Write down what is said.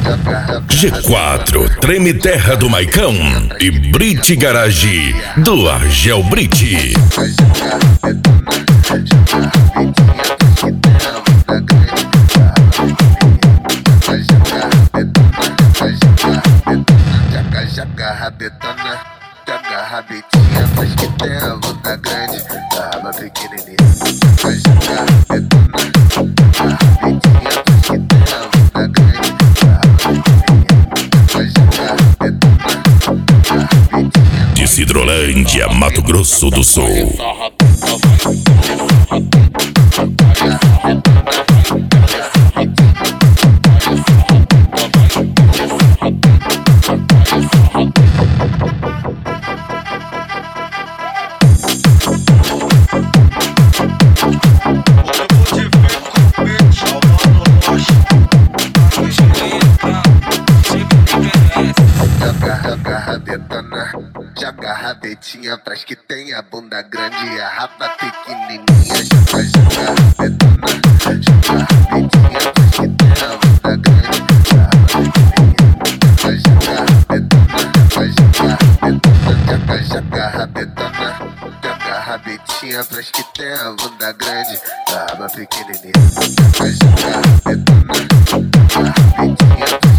G4, Treme Terra do Maicão e Brit Garage do Argel Brit. Joga rabetona, joga rabetinha, faz que tem a bunda grande, a raba pequenininha. Vai jogar rabetona, joga rabetinha, faz que tem a bunda grande, a raba pequenininha. Vai jogar rabetona, joga rabetinha. De Cidrolândia, Mato Grosso do Sul. Joga rabetona, joga rabetinha, faz que tem a bunda grande e a raba pequenininha. Vai jogar rabetona, joga rabetinha, faz que tem a bunda grande e a raba pequenininha. Vai jogar rabetona, vai jogar rabetona, joga rabetona, joga rabetinha, faz que tem a bunda grande e a raba pequenininha. Vai jogar rabetona, joga rabetinha.